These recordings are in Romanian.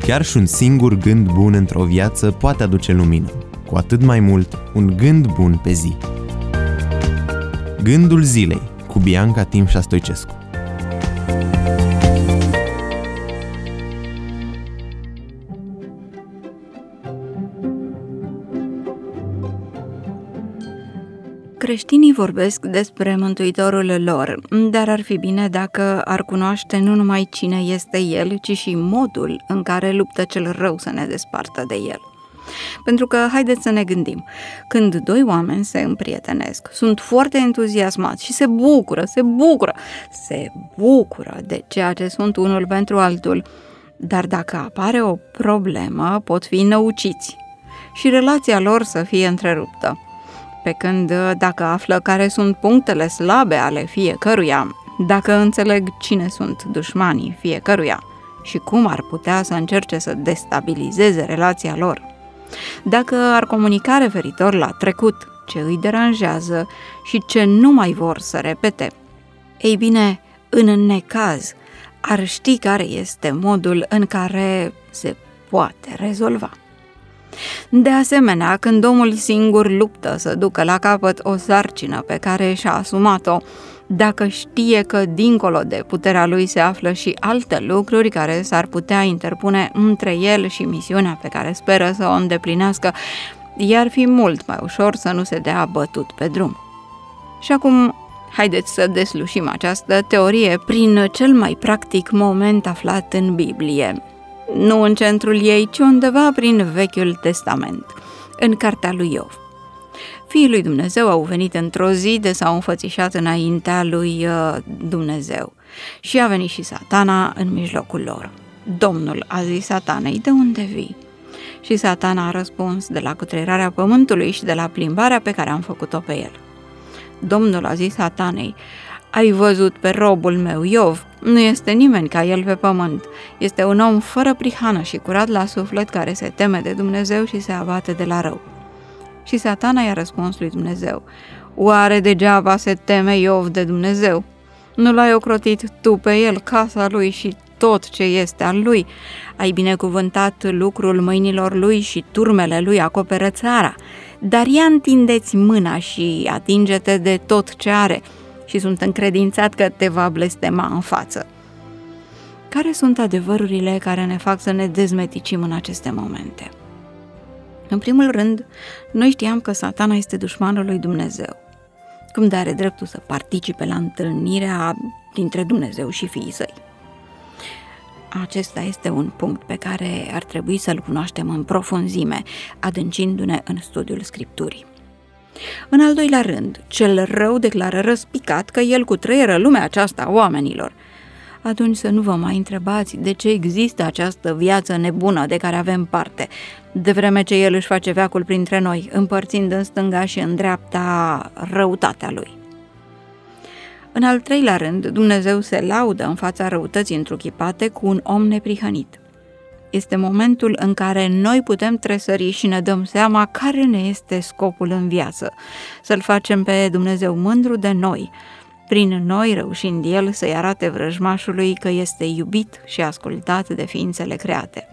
Chiar și un singur gând bun într-o viață poate aduce lumină, cu atât mai mult un gând bun pe zi. Gândul zilei cu Bianca Timșa Stoicescu. Creștinii vorbesc despre Mântuitorul lor, dar ar fi bine dacă ar cunoaște nu numai cine este El, ci și modul în care luptă cel rău să ne despartă de El. Pentru că, haideți să ne gândim, când doi oameni se împrietenesc, sunt foarte entuziasmați și se bucură de ceea ce sunt unul pentru altul, dar dacă apare o problemă, pot fi năuciți și relația lor să fie întreruptă. Pe când dacă află care sunt punctele slabe ale fiecăruia, dacă înțeleg cine sunt dușmanii fiecăruia și cum ar putea să încerce să destabilizeze relația lor, dacă ar comunica referitor la trecut, ce îi deranjează și ce nu mai vor să repete, ei bine, în necaz, ar ști care este modul în care se poate rezolva. De asemenea, când omul singur luptă să ducă la capăt o sarcină pe care și-a asumat-o, dacă știe că dincolo de puterea lui se află și alte lucruri care s-ar putea interpune între el și misiunea pe care speră să o îndeplinească, i-ar fi mult mai ușor să nu se dea bătut pe drum. Și acum, haideți să deslușim această teorie prin cel mai practic moment aflat în Biblie. Nu în centrul ei, ci undeva prin Vechiul Testament, în cartea lui Iov. Fiii lui Dumnezeu au venit într-o zi de s-au înfățișat înaintea lui Dumnezeu și a venit și Satana în mijlocul lor. Domnul a zis Satanei, de unde vii? Și Satana a răspuns, de la cutreierarea pământului și de la plimbarea pe care am făcut-o pe el. Domnul a zis Satanei, ai văzut pe robul meu Iov? Nu este nimeni ca el pe pământ. Este un om fără prihană și curat la suflet care se teme de Dumnezeu și se abate de la rău. Și Satana i-a răspuns lui Dumnezeu, oare degeaba se teme Iov de Dumnezeu? Nu l-ai ocrotit tu pe el, casa lui și tot ce este al lui? Ai binecuvântat lucrul mâinilor lui și turmele lui acoperă țara. Dar ia întindeți mâna și atinge-te de tot ce are și sunt încredințat că te va blestema în față. Care sunt adevărurile care ne fac să ne dezmeticim în aceste momente? În primul rând, noi știam că Satana este dușmanul lui Dumnezeu. Cum de are dreptul să participe la întâlnirea dintre Dumnezeu și fiii săi? Acesta este un punct pe care ar trebui să-l cunoaștem în profunzime, adâncindu-ne în studiul Scripturii. În al doilea rând, cel rău declară răspicat că el cutreieră lumea aceasta a oamenilor. Atunci să nu vă mai întrebați de ce există această viață nebună de care avem parte, de vreme ce el își face veacul printre noi, împărțind în stânga și în dreapta răutatea lui. În al treilea rând, Dumnezeu se laudă în fața răutății întruchipate cu un om neprihănit. Este momentul în care noi putem tresări și ne dăm seama care ne este scopul în viață, să-L facem pe Dumnezeu mândru de noi, prin noi reușind El să-i arate vrăjmașului că este iubit și ascultat de ființele create.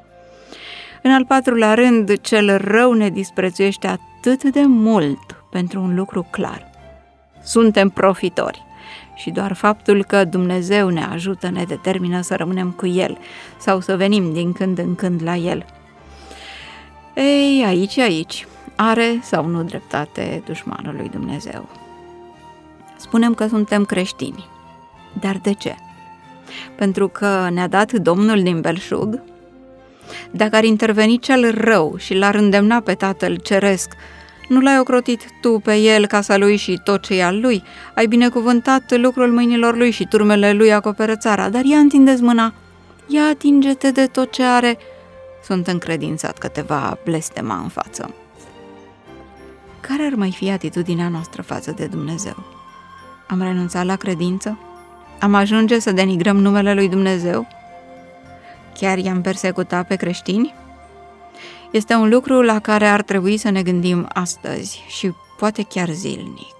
În al patrulea rând, cel rău ne disprețuiește atât de mult pentru un lucru clar. Suntem profitori. Și doar faptul că Dumnezeu ne ajută ne determină să rămânem cu El sau să venim din când în când la El. Ei, aici, are sau nu dreptate dușmanul lui Dumnezeu? Spunem că suntem creștini. Dar de ce? Pentru că ne-a dat Domnul din belșug? Dacă ar interveni cel rău și l-ar îndemna pe Tatăl Ceresc, nu l-ai ocrotit tu pe el, casa lui și tot ce e al lui? Ai binecuvântat lucrul mâinilor lui și turmele lui acoperă țara, dar ia întindeți mâna, ia atinge-te de tot ce are. Sunt încredințat că te va blestema în față. Care ar mai fi atitudinea noastră față de Dumnezeu? Am renunțat la credință? Am ajunge să denigrăm numele lui Dumnezeu? Chiar i-am persecutat pe creștini? Este un lucru la care ar trebui să ne gândim astăzi și poate chiar zilnic.